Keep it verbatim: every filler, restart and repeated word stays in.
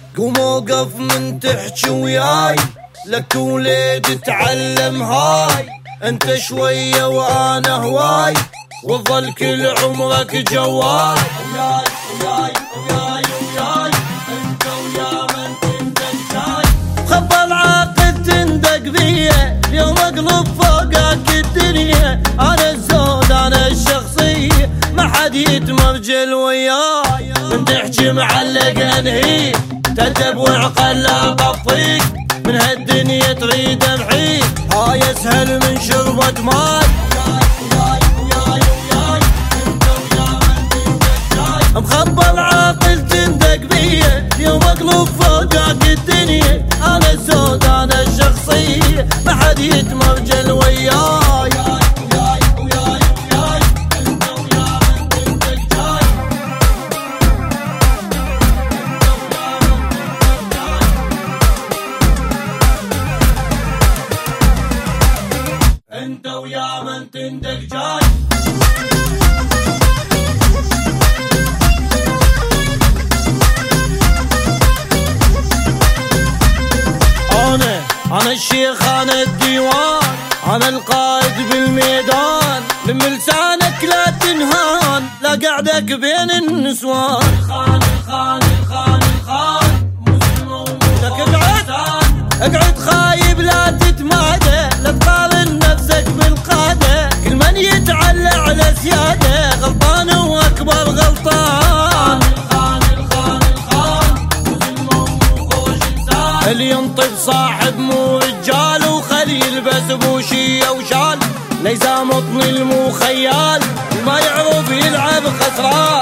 قوم وقف من تحكي وياي، لك وليد تعلم هاي، انت شوية وانا هواي، وظل كل عمرك جواي. وياي وياي وياي وياي انت ويا من تندق جاي، خبى العاقل تندق بيه، اليوم اقلب فوقك الدنيا، انا الزود انا الشخصية، ما حد يتمرجل وياي، من تحكي معلق انهي، تدب وعقل لا طفيك، من هالدنيا تريد امحيك، هاي اسهل من شربة ماي. مخبى العاقل تندق بيه، اليوم اقلب فوقك الدنيا، انا الزود انا الشخصية، ما حد يتمرجل وياي. انت ويا من تندق جاي، انا انا الشيخ انا الديوان، انا القائد بالميدان، من لسانك لا تنهان، لا قعدك بين النسوان. الخان الخان الخان الخان مسلم لك اقعد اقعد خايب لا تتمادى، لا تقارن نفسك بالقادة، كل من يتعلى على سيادة غلطان واكبر غلطان. الخان الخان الخان مسلم وخوش انسان، اللي ينطب صاحب مو رجال، وخلي يلبس بوشية وشال، ليس مطني المو خيال، وما يعرف يلعب خسران.